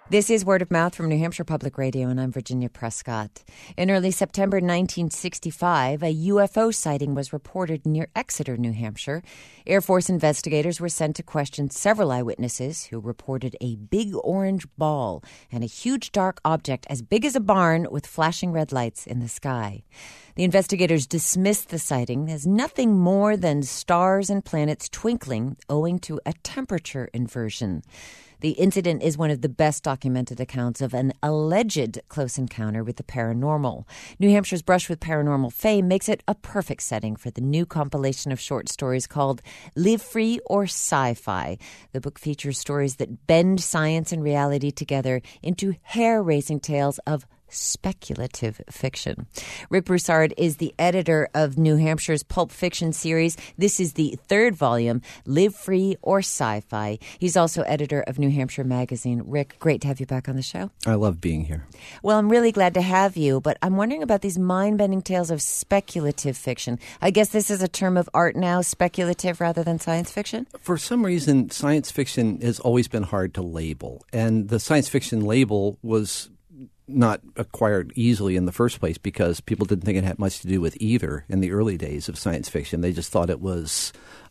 This is Word of Mouth from New Hampshire Public Radio, and I'm Virginia Prescott. In early September 1965, a UFO sighting was reported near Exeter, New Hampshire. Air Force investigators were sent to question several eyewitnesses who reported a big orange ball and a huge dark object as big as a barn with flashing red lights in the sky. The investigators dismissed the sighting as nothing more than stars and planets twinkling owing to a temperature inversion. The incident is one of the best documented accounts of an alleged close encounter with the paranormal. New Hampshire's brush with paranormal fame makes it a perfect setting for the new compilation of short stories called Live Free or Sci-Fi. The book features stories that bend science and reality together into hair-raising tales of speculative fiction. Rick Broussard is the editor of New Hampshire's Pulp Fiction series. This is the third volume, Live Free or Sci-Fi. He's also editor of New Hampshire Magazine. Rick, great to have you back on the show. I love being here. Well, I'm really glad to have you, but I'm wondering about these mind-bending tales of speculative fiction. I guess this is a term of art now, speculative rather than science fiction? For some reason, science fiction has always been hard to label, and the science fiction label was not acquired easily in the first place because people didn't think it had much to do with either in the early days of science fiction. They just thought it was,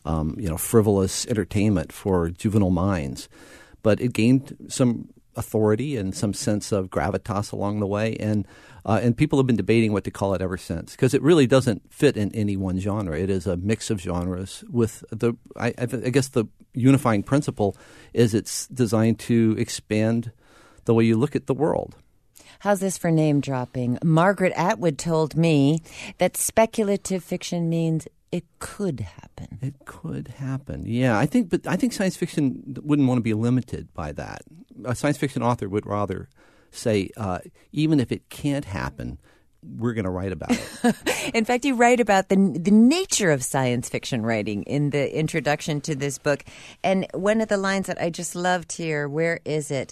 frivolous entertainment for juvenile minds. But it gained some authority and some sense of gravitas along the way, and people have been debating what to call it ever since because it really doesn't fit in any one genre. It is a mix of genres with I guess the unifying principle is it's designed to expand the way you look at the world. How's this for name dropping? Margaret Atwood told me that speculative fiction means it could happen. It could happen, yeah. I think science fiction wouldn't want to be limited by that. A science fiction author would rather say, even if it can't happen, we're going to write about it. In fact, you write about the nature of science fiction writing in the introduction to this book. And one of the lines that I just loved here, where is it?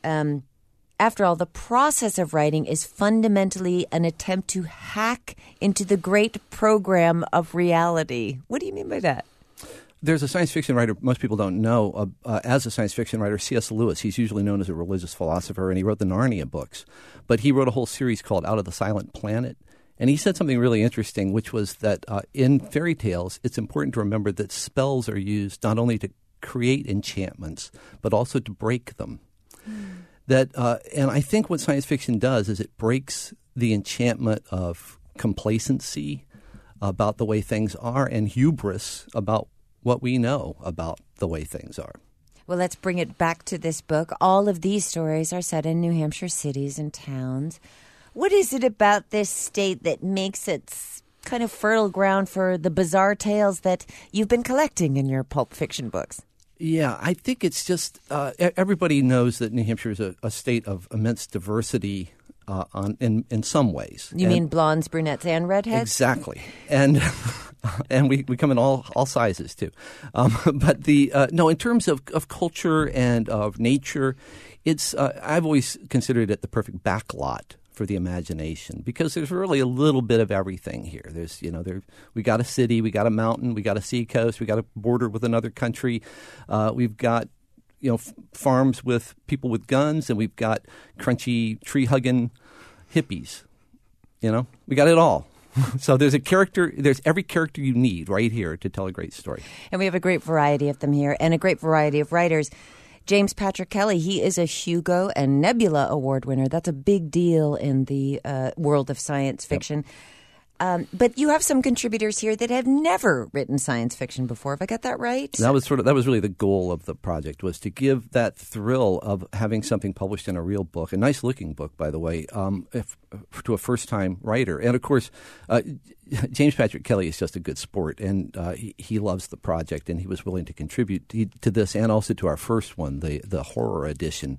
After all, the process of writing is fundamentally an attempt to hack into the great program of reality. What do you mean by that? There's a science fiction writer most people don't know as a science fiction writer, C.S. Lewis. He's usually known as a religious philosopher, and he wrote the Narnia books. But he wrote a whole series called Out of the Silent Planet. And he said something really interesting, which was that in fairy tales, it's important to remember that spells are used not only to create enchantments, but also to break them. And I think what science fiction does is it breaks the enchantment of complacency about the way things are and hubris about what we know about the way things are. Well, let's bring it back to this book. All of these stories are set in New Hampshire cities and towns. What is it about this state that makes it kind of fertile ground for the bizarre tales that you've been collecting in your pulp fiction books? Yeah, I think it's just everybody knows that New Hampshire is a state of immense diversity in some ways. You mean blondes, brunettes, and redheads? Exactly, and we come in all sizes too. But in terms of culture and of nature, it's I've always considered it the perfect backlot for the imagination because there's really a little bit of everything here. There's we got a city, we got a mountain, we got a seacoast, we got a border with another country. We've got farms with people with guns, and we've got crunchy tree hugging hippies. We got it all. So there's every character you need right here to tell a great story. And we have a great variety of them here and a great variety of writers. James Patrick Kelly, he is a Hugo and Nebula Award winner. That's a big deal in the world of science fiction. Yep. But you have some contributors here that have never written science fiction before. Have I got that right? That was really the goal of the project, was to give that thrill of having something published in a real book, a nice looking book, by the way, to a first time writer. And of course, James Patrick Kelly is just a good sport, and he loves the project, and he was willing to contribute to this and also to our first one, the horror edition.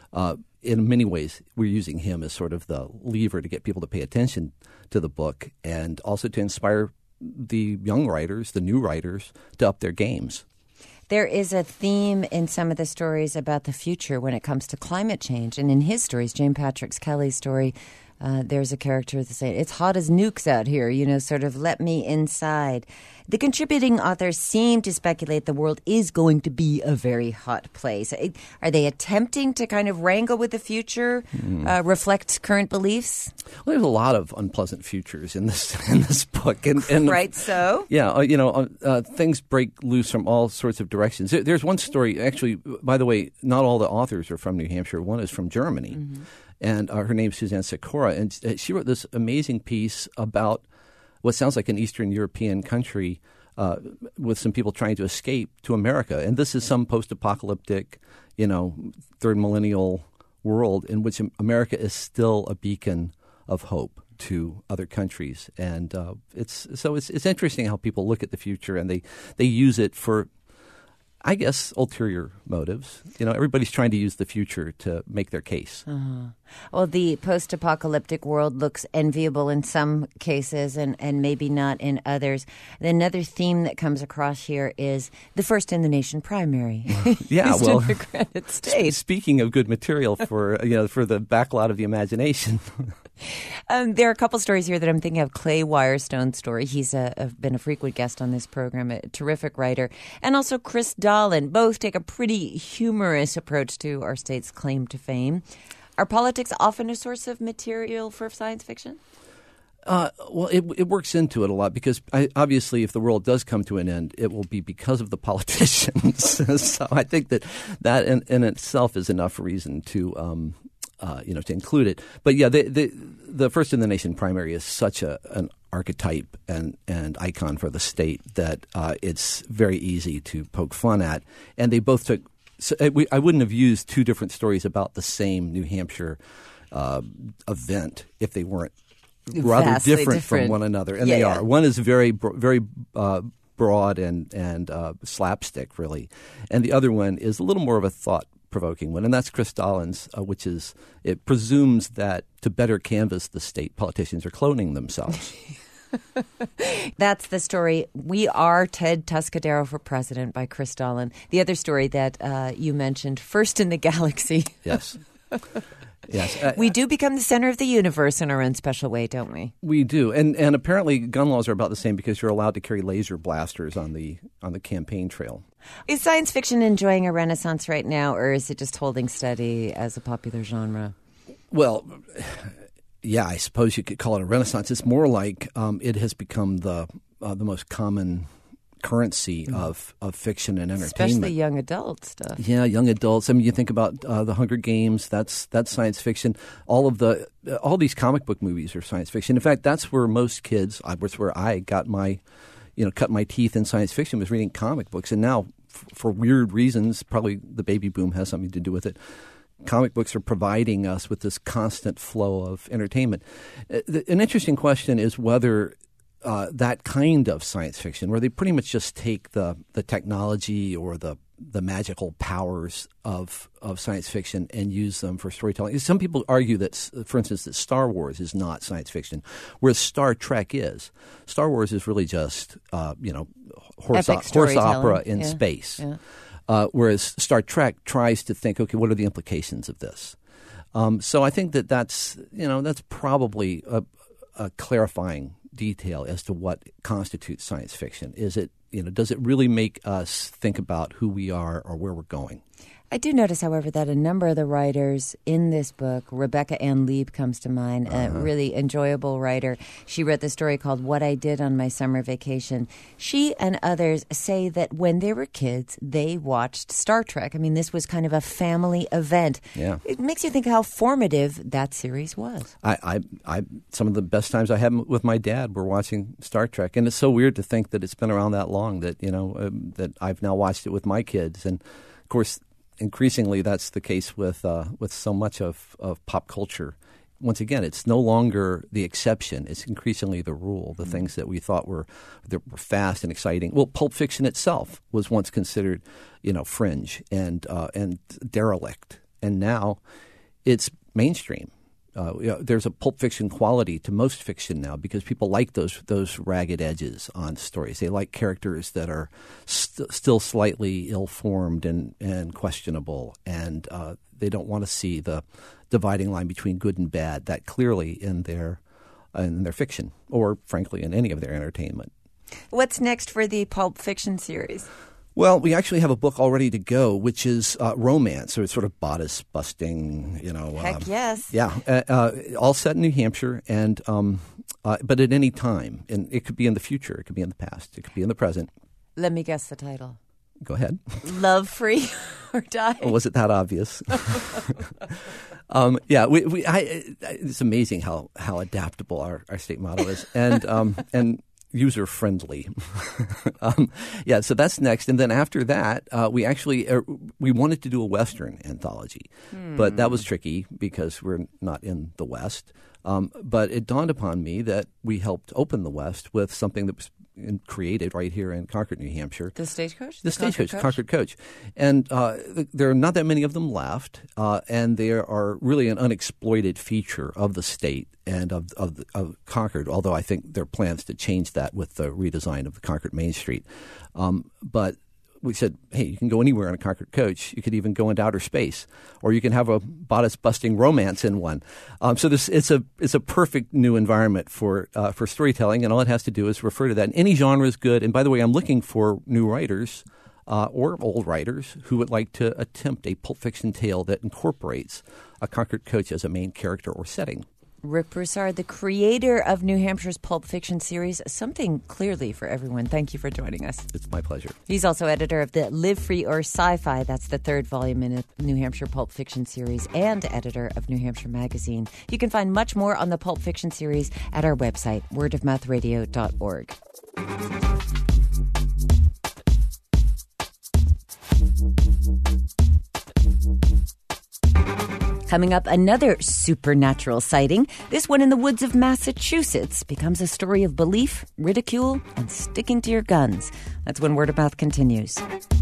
In many ways, we're using him as sort of the lever to get people to pay attention to the book and also to inspire the young writers, the new writers, to up their games. There is a theme in some of the stories about the future when it comes to climate change. And in his stories, James Patrick Kelly's story, There's a character that's saying, it's hot as nukes out here, sort of let me inside. The contributing authors seem to speculate the world is going to be a very hot place. Are they attempting to kind of wrangle with the future, reflect current beliefs? Well, there's a lot of unpleasant futures in this book. And right, so? Yeah, things break loose from all sorts of directions. There's one story, actually, by the way, not all the authors are from New Hampshire. One is from Germany. Mm-hmm. And her name's Suzanne Sikora, and she wrote this amazing piece about what sounds like an Eastern European country with some people trying to escape to America. And this is some post-apocalyptic, third millennial world in which America is still a beacon of hope to other countries. And it's interesting how people look at the future and they use it for, I guess, ulterior motives. Everybody's trying to use the future to make their case. Uh-huh. Well, the post-apocalyptic world looks enviable in some cases and maybe not in others. Another theme that comes across here is the first-in-the-nation primary. Yeah, well, in the Granite State. Speaking of good material for for the backlot of the imagination. There are a couple stories here that I'm thinking of. Clay Wirestone's story. He's been a frequent guest on this program, a terrific writer. And also Chris Dolan. Both take a pretty humorous approach to our state's claim to fame. Are politics often a source of material for science fiction? Well, it works into it a lot because obviously if the world does come to an end, it will be because of the politicians. So I think that in itself is enough reason to to include it. But yeah, the first in the nation primary is such an archetype and icon for the state that it's very easy to poke fun at. And they both took. So I wouldn't have used two different stories about the same New Hampshire event if they weren't rather different from one another, and they are. One is very broad and slapstick, really, and the other one is a little more of a thought-provoking one, and that's Chris Dolan's, which is it presumes that to better canvass the state, politicians are cloning themselves. That's the story. We Are Ted Tuscadero for President by Chris Dolan. The other story that you mentioned, First in the Galaxy. Yes. Yes. We do become the center of the universe in our own special way, don't we? We do. And apparently gun laws are about the same because you're allowed to carry laser blasters on the campaign trail. Is science fiction enjoying a renaissance right now, or is it just holding steady as a popular genre? Well, yeah, I suppose you could call it a renaissance. It's more like it has become the most common currency of fiction and entertainment. Especially young adult stuff. Yeah, young adults. I mean, you think about the Hunger Games. That's science fiction. All these comic book movies are science fiction. In fact, that's where most kids. Was where I got my, cut my teeth in science fiction, was reading comic books. And now, for weird reasons, probably the baby boom has something to do with it. Comic books are providing us with this constant flow of entertainment. An interesting question is whether that kind of science fiction, where they pretty much just take the technology or the magical powers of science fiction and use them for storytelling. Some people argue that, for instance, that Star Wars is not science fiction, whereas Star Trek is. Star Wars is really just horse opera in space. Yeah. Whereas Star Trek tries to think, okay, what are the implications of this? So I think that's probably a clarifying detail as to what constitutes science fiction. Is it, does it really make us think about who we are or where we're going? I do notice, however, that a number of the writers in this book, Rebecca Ann Leib comes to mind, a really enjoyable writer. She wrote the story called What I Did on My Summer Vacation. She and others say that when they were kids, they watched Star Trek. I mean, this was kind of a family event. Yeah. It makes you think how formative that series was. I some of the best times I had with my dad were watching Star Trek, and it's so weird to think that it's been around that long that that I've now watched it with my kids, and of course, increasingly, that's the case with so much of pop culture. Once again, it's no longer the exception; it's increasingly the rule. The things that we thought were fast and exciting. Well, Pulp Fiction itself was once considered, fringe and derelict, and now it's mainstream. There's a Pulp Fiction quality to most fiction now because people like those ragged edges on stories. They like characters that are still slightly ill-formed and questionable, and they don't want to see the dividing line between good and bad that clearly in their fiction, or frankly in any of their entertainment. What's next for the Pulp Fiction series? Well, we actually have a book all ready to go, which is romance, so it's sort of bodice busting, Heck yes. Yeah, all set in New Hampshire, and but at any time, and it could be in the future, it could be in the past, it could be in the present. Let me guess the title. Go ahead. Love, Free, or Die. Oh, was it that obvious? It's amazing how adaptable our state motto is, and user friendly. So that's next, and then after that, we wanted to do a Western anthology, but that was tricky because we're not in the West. But it dawned upon me that we helped open the West with something that was created right here in Concord, New Hampshire. The Stagecoach? The Stagecoach, Concord Coach. And there are not that many of them left, and they are really an unexploited feature of the state and of Concord, although I think there are plans to change that with the redesign of the Concord Main Street. But we said, hey, you can go anywhere on a Concord coach. You could even go into outer space, or you can have a bodice-busting romance in one. So it's a perfect new environment for storytelling, and all it has to do is refer to that. And any genre is good. And by the way, I'm looking for new writers or old writers who would like to attempt a Pulp Fiction tale that incorporates a Concord coach as a main character or setting. Rick Broussard, the creator of New Hampshire's Pulp Fiction series, something clearly for everyone. Thank you for joining us. It's my pleasure. He's also editor of the Live Free or Sci-Fi. That's the third volume in the New Hampshire Pulp Fiction series, and editor of New Hampshire Magazine. You can find much more on the Pulp Fiction series at our website, wordofmouthradio.org. Coming up, another supernatural sighting. This one in the woods of Massachusetts becomes a story of belief, ridicule, and sticking to your guns. That's when Word of Mouth continues.